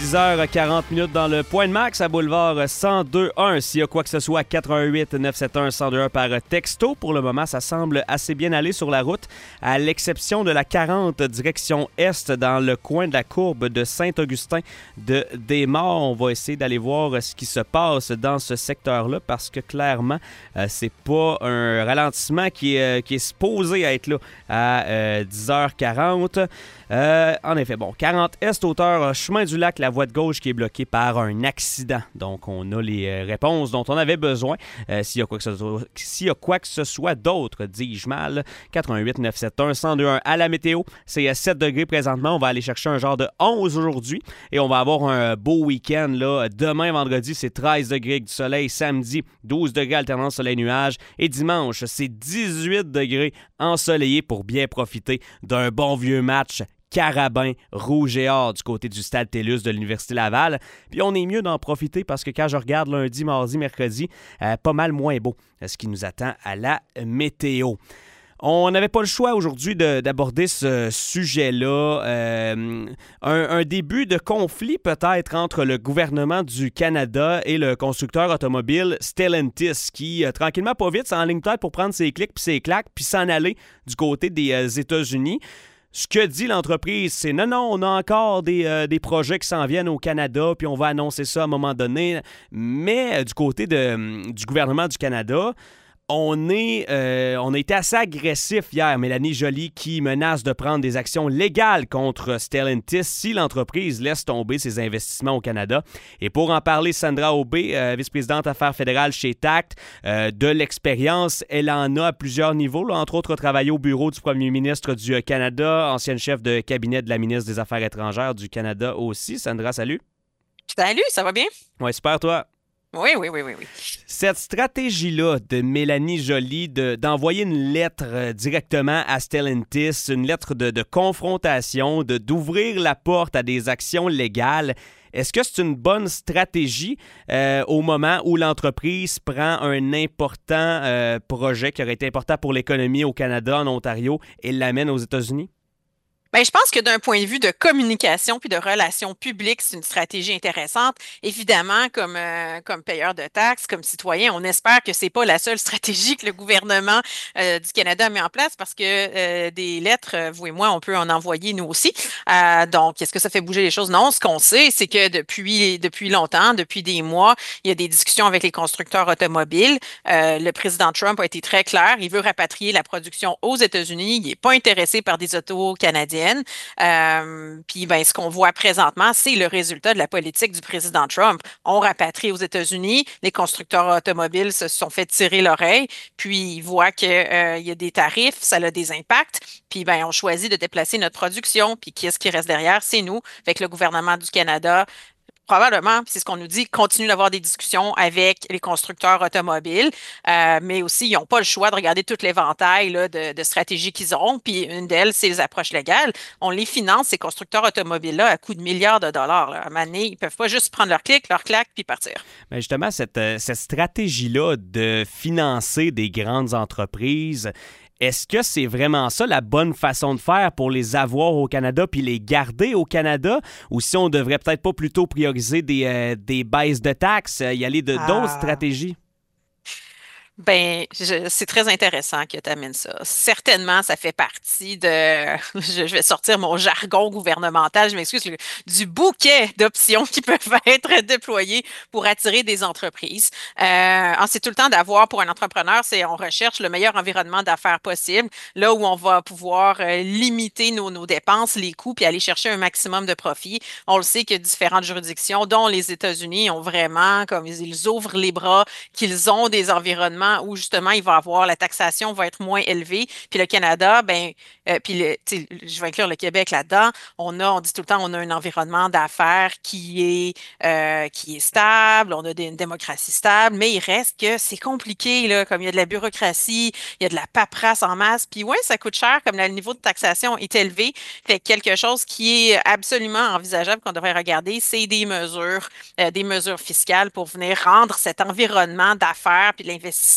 10h40 dans le Point de Max à Boulevard 102.1. S'il y a quoi que ce soit, 88 971 1021 par texto. Pour le moment, ça semble assez bien aller sur la route, à l'exception de la 40 direction Est dans le coin de la courbe de Saint-Augustin de Desmaures. On va essayer d'aller voir ce qui se passe dans ce secteur-là parce que clairement, c'est pas un ralentissement qui est supposé être là à 10h40. En effet, bon, 40 Est, hauteur chemin du lac, la voie de gauche qui est bloquée par un accident. Donc, on a les réponses dont on avait besoin. S'il y a quoi que ce soit d'autre, dis-je mal, 88 971 1021 à la météo. C'est 7 degrés présentement. On va aller chercher un genre de 11 aujourd'hui et on va avoir un beau week-end. Là. Demain, vendredi, c'est 13 degrés avec du soleil. Samedi, 12 degrés alternance soleil-nuage. Et dimanche, c'est 18 degrés ensoleillé pour bien profiter d'un bon vieux match Carabin, Rouge et Or du côté du Stade TELUS de l'Université Laval. Puis on est mieux d'en profiter parce que quand je regarde lundi, mardi, mercredi, pas mal moins beau ce qui nous attend à la météo. On n'avait pas le choix aujourd'hui d'aborder ce sujet-là. Un début de conflit peut-être entre le gouvernement du Canada et le constructeur automobile Stellantis qui, tranquillement pas vite, s'enligne tête pour prendre ses clics puis ses claques puis s'en aller du côté des États-Unis. Ce que dit l'entreprise, c'est non, on a encore des projets qui s'en viennent au Canada, puis on va annoncer ça à un moment donné. Mais du côté du gouvernement du Canada, on a été assez agressif hier. Mélanie Joly qui menace de prendre des actions légales contre Stellantis si l'entreprise laisse tomber ses investissements au Canada. Et pour en parler, Sandra Aubé, vice-présidente affaires fédérales chez Tact, de l'expérience, elle en a à plusieurs niveaux. Là, entre autres, travaillé au bureau du premier ministre du Canada, ancienne chef de cabinet de la ministre des Affaires étrangères du Canada aussi. Sandra, salut. Salut, ça va bien? Ouais, super, toi. Oui. Cette stratégie-là de Mélanie Joly d'envoyer une lettre directement à Stellantis, une lettre de confrontation, d'ouvrir la porte à des actions légales, est-ce que c'est une bonne stratégie au moment où l'entreprise prend un important projet qui aurait été important pour l'économie au Canada, en Ontario, et l'amène aux États-Unis? Ben, je pense que d'un point de vue de communication puis de relations publiques, c'est une stratégie intéressante. Évidemment, comme payeur de taxes, comme citoyen, on espère que c'est pas la seule stratégie que le gouvernement du Canada met en place parce que des lettres, vous et moi, on peut en envoyer nous aussi. Donc, est-ce que ça fait bouger les choses? Non. Ce qu'on sait, c'est que depuis longtemps, depuis des mois, il y a des discussions avec les constructeurs automobiles. Le président Trump a été très clair. Il veut rapatrier la production aux États-Unis. Il n'est pas intéressé par des autos canadiennes. Puis ben, ce qu'on voit présentement, c'est le résultat de la politique du président Trump. On rapatrie aux États-Unis, les constructeurs automobiles se sont fait tirer l'oreille, puis ils voient qu'il y a des tarifs, ça a des impacts, puis ben, on choisit de déplacer notre production, puis qui est-ce qui reste derrière? C'est nous. Fait que le gouvernement du Canada probablement, c'est ce qu'on nous dit, continue d'avoir des discussions avec les constructeurs automobiles, mais aussi, ils n'ont pas le choix de regarder tout l'éventail là, de stratégies qu'ils ont. Puis une d'elles, c'est les approches légales. On les finance, ces constructeurs automobiles-là, à coût de milliards de dollars. Là. À un moment donné, ils ne peuvent pas juste prendre leur clic, leur claque, puis partir. Mais justement, cette stratégie-là de financer des grandes entreprises, est-ce que c'est vraiment ça la bonne façon de faire pour les avoir au Canada puis les garder au Canada? Ou si on devrait peut-être pas plutôt prioriser des baisses de taxes, y aller de d'autres stratégies? Ben, c'est très intéressant que tu amènes ça. Certainement, ça fait partie de, je vais sortir mon jargon gouvernemental, je m'excuse, du bouquet d'options qui peuvent être déployées pour attirer des entreprises. C'est tout le temps d'avoir, pour un entrepreneur, on recherche le meilleur environnement d'affaires possible, là où on va pouvoir limiter nos dépenses, les coûts, puis aller chercher un maximum de profit. On le sait que différentes juridictions, dont les États-Unis, ont vraiment, comme ils ouvrent les bras, qu'ils ont des environnements où justement il va avoir la taxation va être moins élevée. Puis le Canada, je vais inclure le Québec là-dedans. On dit tout le temps, on a un environnement d'affaires qui est stable, on a une démocratie stable, mais il reste que c'est compliqué là, comme il y a de la bureaucratie, il y a de la paperasse en masse. Puis ouais, ça coûte cher, comme le niveau de taxation est élevé. Fait que quelque chose qui est absolument envisageable qu'on devrait regarder, c'est des mesures fiscales pour venir rendre cet environnement d'affaires puis de l'investissement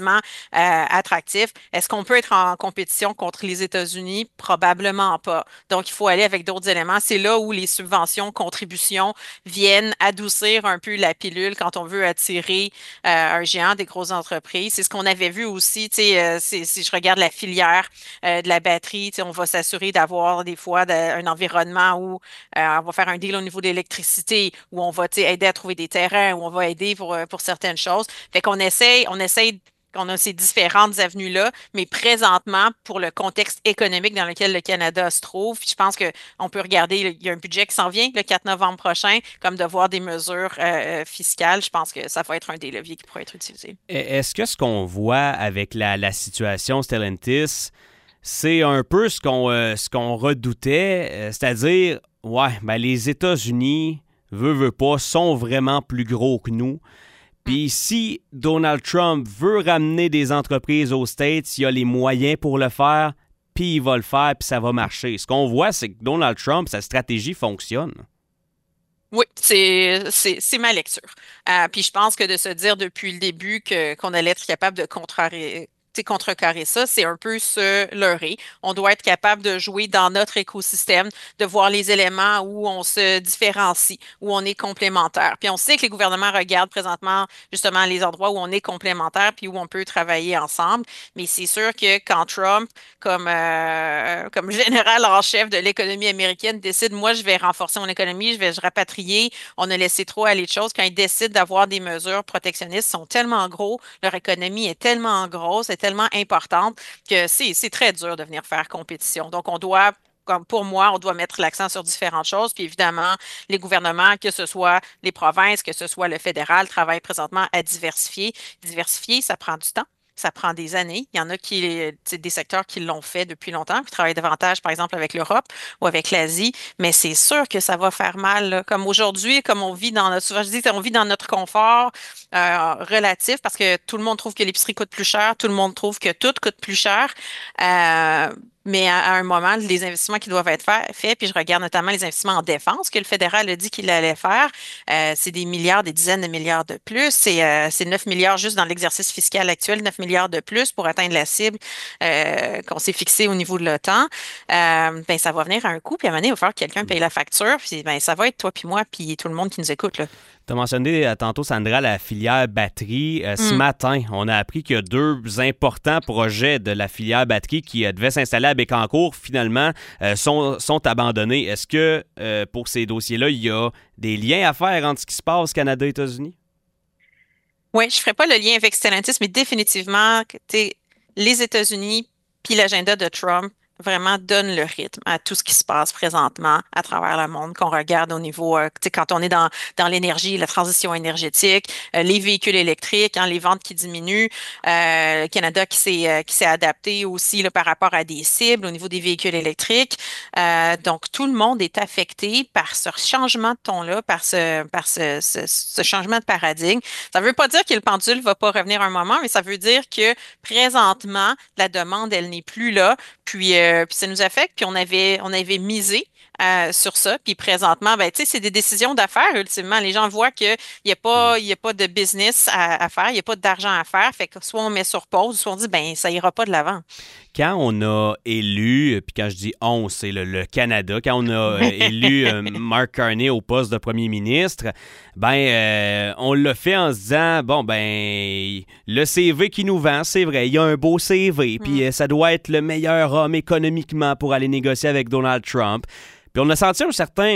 effectivement attractif. Est-ce qu'on peut être en compétition contre les États-Unis? Probablement pas. Donc, il faut aller avec d'autres éléments. C'est là où les subventions, contributions viennent adoucir un peu la pilule quand on veut attirer un géant des grosses entreprises. C'est ce qu'on avait vu aussi, tu sais, si je regarde la filière de la batterie, tu sais, on va s'assurer d'avoir des fois un environnement où on va faire un deal au niveau de l'électricité, où on va, tu sais, aider à trouver des terrains, où on va aider pour certaines choses. Fait qu'on essaye qu'on a ces différentes avenues-là, mais présentement, pour le contexte économique dans lequel le Canada se trouve, puis je pense qu'on peut regarder, il y a un budget qui s'en vient le 4 novembre prochain, comme de voir des mesures fiscales, je pense que ça va être un des leviers qui pourrait être utilisé. Est-ce que ce qu'on voit avec la situation Stellantis, c'est un peu ce qu'on redoutait, c'est-à-dire, ouais, ben les États-Unis, veut pas, sont vraiment plus gros que nous. Puis si Donald Trump veut ramener des entreprises aux States, il a les moyens pour le faire, puis il va le faire, puis ça va marcher. Ce qu'on voit, c'est que Donald Trump, sa stratégie fonctionne. Oui, c'est ma lecture. Puis je pense que de se dire depuis le début qu'on allait être capable de contrecarrer ça, c'est un peu se leurrer. On doit être capable de jouer dans notre écosystème, de voir les éléments où on se différencie, où on est complémentaire. Puis on sait que les gouvernements regardent présentement justement les endroits où on est complémentaire puis où on peut travailler ensemble. Mais c'est sûr que quand Trump, comme général en chef de l'économie américaine, décide, moi, je vais renforcer mon économie, je rapatrier, on a laissé trop aller de choses. Quand ils décident d'avoir des mesures protectionnistes, ils sont tellement gros, leur économie est tellement grosse, est tellement importante que c'est très dur de venir faire compétition. Donc, on doit comme pour moi, on doit mettre l'accent sur différentes choses. Puis évidemment, les gouvernements, que ce soit les provinces, que ce soit le fédéral, travaillent présentement à diversifier. Diversifier, ça prend du temps. Ça prend des années. Il y en a des secteurs qui l'ont fait depuis longtemps, puis travaillent davantage, par exemple, avec l'Europe ou avec l'Asie. Mais c'est sûr que ça va faire mal, là. Comme aujourd'hui, comme on vit dans notre, souvent je dis, on vit dans notre confort relatif parce que tout le monde trouve que l'épicerie coûte plus cher, tout le monde trouve que tout coûte plus cher. Euh, mais à un moment, les investissements qui doivent être faits, puis je regarde notamment les investissements en défense que le fédéral a dit qu'il allait faire, c'est des milliards, des dizaines de milliards de plus. C'est 9 milliards juste dans l'exercice fiscal actuel, 9 milliards de plus pour atteindre la cible qu'on s'est fixée au niveau de l'OTAN. Ben, ça va venir à un coût, puis à un moment donné, il va falloir que quelqu'un paye la facture, puis ben, ça va être toi puis moi, puis tout le monde qui nous écoute, là. Tu as mentionné tantôt, Sandra, la filière batterie. Ce matin, on a appris qu'il y a deux importants projets de la filière batterie qui devaient s'installer à Bécancour, finalement, sont abandonnés. Est-ce que pour ces dossiers-là, il y a des liens à faire entre ce qui se passe Canada et États-Unis? Oui, je ne ferai pas le lien avec Stellantis, mais définitivement, les États-Unis puis l'agenda de Trump vraiment donnent le rythme à tout ce qui se passe présentement à travers le monde, qu'on regarde au niveau, quand on est dans l'énergie, la transition énergétique, les véhicules électriques, hein, les ventes qui diminuent, le Canada qui s'est adapté aussi là, par rapport à des cibles au niveau des véhicules électriques. Donc, tout le monde est affecté par ce changement de ton-là, par ce changement de paradigme. Ça ne veut pas dire que le pendule ne va pas revenir un moment, mais ça veut dire que présentement, la demande, elle n'est plus là. Puis ça nous affecte, puis on avait misé sur ça. Puis présentement, ben, tu sais, c'est des décisions d'affaires, ultimement. Les gens voient qu'il n'y a pas de business à faire, il n'y a pas d'argent à faire. Fait que soit on met sur pause, soit on dit, ben, ça ira pas de l'avant. Quand on a élu, puis quand je dis on, c'est le Canada, quand on a élu Mark Carney au poste de premier ministre, ben on l'a fait en se disant, bon, ben le CV qui nous vend, c'est vrai, il y a un beau CV, puis ça doit être le meilleur homme économiquement pour aller négocier avec Donald Trump. Puis on a senti un certain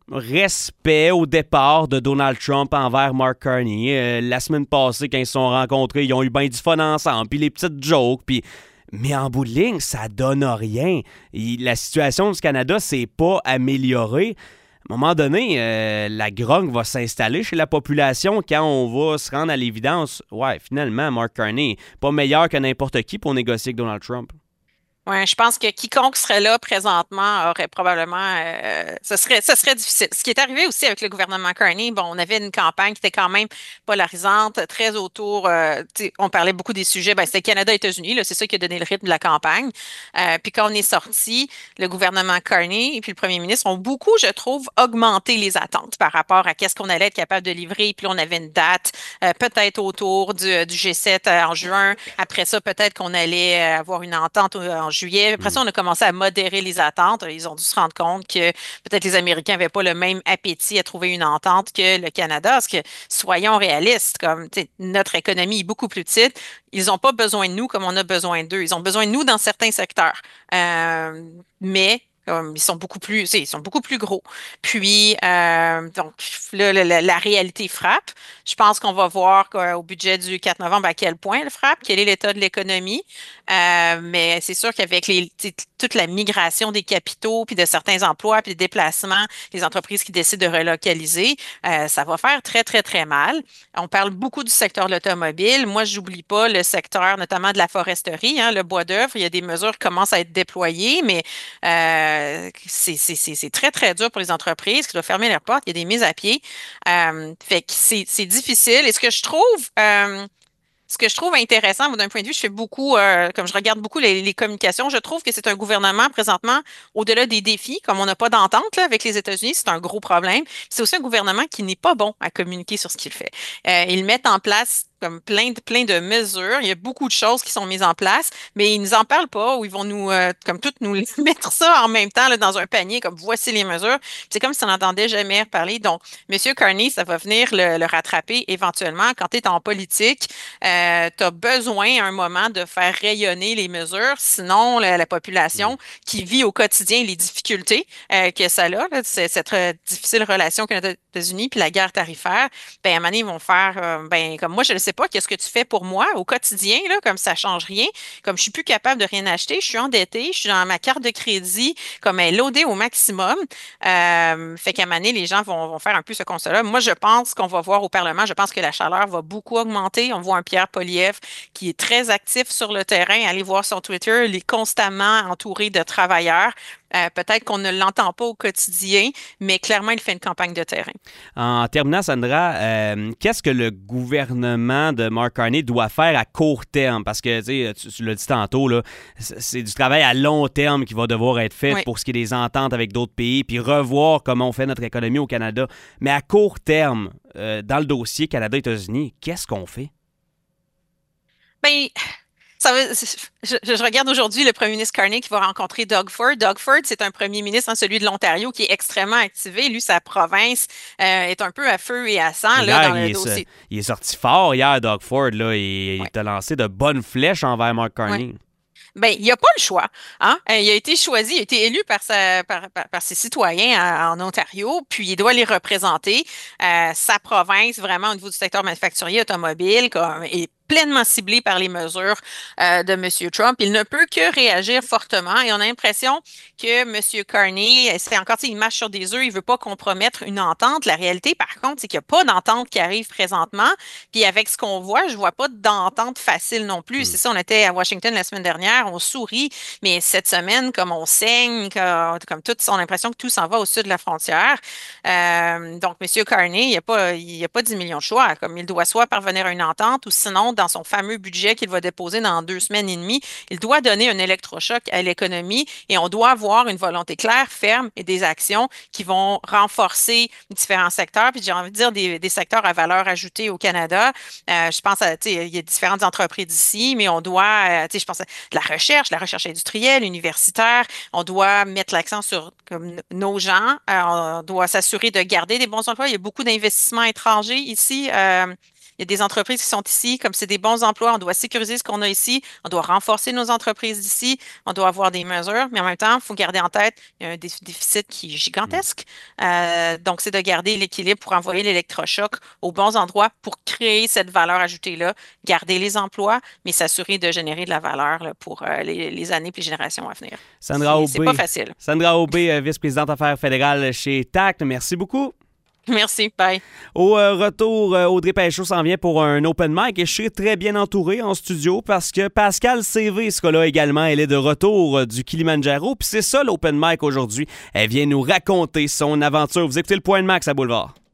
respect au départ de Donald Trump envers Mark Carney. La semaine passée, quand ils se sont rencontrés, ils ont eu bien du fun ensemble, puis les petites jokes, puis... Mais en bout de ligne, ça donne rien. La situation du Canada s'est pas améliorée. À un moment donné, la grogne va s'installer chez la population quand on va se rendre à l'évidence. Ouais, finalement, Mark Carney, pas meilleur que n'importe qui pour négocier avec Donald Trump. Ouais, je pense que quiconque serait là présentement aurait probablement, ce serait difficile. Ce qui est arrivé aussi avec le gouvernement Carney, bon, on avait une campagne qui était quand même polarisante, très autour, tu sais, on parlait beaucoup des sujets, ben, c'était Canada-États-Unis, là, c'est ça qui a donné le rythme de la campagne. Puis quand on est sorti, le gouvernement Carney et puis le premier ministre ont beaucoup, je trouve, augmenté les attentes par rapport à qu'est-ce qu'on allait être capable de livrer. Puis là, on avait une date, peut-être autour du G7 en juin. Après ça, peut-être qu'on allait avoir une entente en juillet. Après ça, on a commencé à modérer les attentes. Ils ont dû se rendre compte que peut-être les Américains n'avaient pas le même appétit à trouver une entente que le Canada. Parce que, soyons réalistes, comme tu sais, notre économie est beaucoup plus petite, ils n'ont pas besoin de nous comme on a besoin d'eux. Ils ont besoin de nous dans certains secteurs. Mais ils sont beaucoup plus, tu sais, ils sont beaucoup plus gros. Puis, donc, là, la réalité frappe. Je pense qu'on va voir au budget du 4 novembre à quel point elle frappe, quel est l'état de l'économie. Mais c'est sûr qu'avec tu sais, toute la migration des capitaux, puis de certains emplois, puis des déplacements, les entreprises qui décident de relocaliser, ça va faire très, très, très mal. On parle beaucoup du secteur de l'automobile. Moi, j'oublie pas le secteur notamment de la foresterie, hein, le bois d'œuvre. Il y a des mesures qui commencent à être déployées, mais c'est très, très dur pour les entreprises qui doivent fermer leurs portes. Il y a des mises à pied. Fait que c'est difficile. Et ce que je trouve intéressant, moi, d'un point de vue, je fais beaucoup, comme je regarde beaucoup les communications, je trouve que c'est un gouvernement présentement, au-delà des défis, comme on n'a pas d'entente là, avec les États-Unis, c'est un gros problème. C'est aussi un gouvernement qui n'est pas bon à communiquer sur ce qu'il fait. Ils mettent en place comme plein de mesures. Il y a beaucoup de choses qui sont mises en place, mais ils nous en parlent pas ou ils vont nous, comme toutes, nous mettre ça en même temps là, dans un panier, comme voici les mesures. C'est comme si on n'entendait jamais parler. Donc, Monsieur Carney, ça va venir le rattraper éventuellement. Quand tu es en politique, tu as besoin à un moment de faire rayonner les mesures, sinon la population qui vit au quotidien les difficultés que ça a, là, cette difficile relation Canada-États-Unis, puis la guerre tarifaire, ben, à un moment donné, ils vont faire, ben, comme moi, je ne sais pas, qu'est-ce que tu fais pour moi au quotidien, là, comme ça change rien, comme je suis plus capable de rien acheter, je suis endettée, je suis dans ma carte de crédit, comme elle est loadée au maximum. Fait qu'à un moment donné, les gens vont faire un peu ce constat-là. Moi, je pense qu'on va voir au Parlement, je pense que la chaleur va beaucoup augmenter. On voit un Pierre Poilievre qui est très actif sur le terrain. Allez voir son Twitter, il est constamment entouré de travailleurs. Peut-être qu'on ne l'entend pas au quotidien, mais clairement, il fait une campagne de terrain. En terminant, Sandra, qu'est-ce que le gouvernement de Mark Carney doit faire à court terme? Parce que, tu l'as dit tantôt, là, c'est du travail à long terme qui va devoir être fait Oui. pour ce qui est des ententes avec d'autres pays, puis revoir comment on fait notre économie au Canada. Mais à court terme, dans le dossier Canada-États-Unis, qu'est-ce qu'on fait? Ben, je regarde aujourd'hui le premier ministre Carney qui va rencontrer Doug Ford. Doug Ford, c'est un premier ministre, hein, celui de l'Ontario, qui est extrêmement activé. Lui, sa province est un peu à feu et à sang là, Hier, dans le dossier. il est sorti fort hier, Doug Ford, là, et Ouais. il t'a lancé de bonnes flèches envers Mark Ouais. Carney. Ben, il n'y a pas le choix. Hein? Il a été choisi, il a été élu par ses citoyens en Ontario, puis il doit les représenter. Sa province, vraiment au niveau du secteur manufacturier automobile, est pleinement ciblée par les mesures de M. Trump. Il ne peut que réagir fortement et on a l'impression que M. Carney, c'est encore, tu sais, il marche sur des œufs, il veut pas compromettre une entente. La réalité, par contre, c'est qu'il n'y a pas d'entente qui arrive présentement. Puis avec ce qu'on voit, je vois pas d'entente facile non plus. C'est ça, on était à Washington la semaine dernière, on sourit, mais cette semaine, comme on saigne, comme tout, on a l'impression que tout s'en va au sud de la frontière. Donc, M. Carney, il y a pas 10 millions de choix. Comme il doit soit parvenir à une entente ou sinon, dans son fameux budget qu'il va déposer dans 2 semaines et demie, il doit donner un électrochoc à l'économie et on doit avoir une volonté claire, ferme et des actions qui vont renforcer différents secteurs. Puis j'ai envie de dire des secteurs à valeur ajoutée au Canada. Je pense à, tu sais, il y a différentes entreprises ici, mais on doit, tu sais, je pense à de la recherche industrielle, universitaire. On doit mettre l'accent sur comme, nos gens. On doit s'assurer de garder des bons emplois. Il y a beaucoup d'investissements étrangers ici. Il y a des entreprises qui sont ici, comme c'est des bons emplois, on doit sécuriser ce qu'on a ici, on doit renforcer nos entreprises d'ici, on doit avoir des mesures, mais en même temps, il faut garder en tête, il y a un déficit qui est gigantesque. Donc, c'est de garder l'équilibre pour envoyer l'électrochoc aux bons endroits pour créer cette valeur ajoutée-là, garder les emplois, mais s'assurer de générer de la valeur là, pour les années et les générations à venir. Sandra C'est pas Aubé, facile. Sandra Aubé, vice-présidente affaires fédérales chez TACT, merci beaucoup. Merci, bye. Au retour, Audrey Pêcheau s'en vient pour un open mic et je suis très bien entouré en studio parce que Pascal CV sera là également. Elle est de retour du Kilimanjaro. Puis c'est ça l'open mic aujourd'hui. Elle vient nous raconter son aventure. Vous écoutez le Point de Max à Boulevard.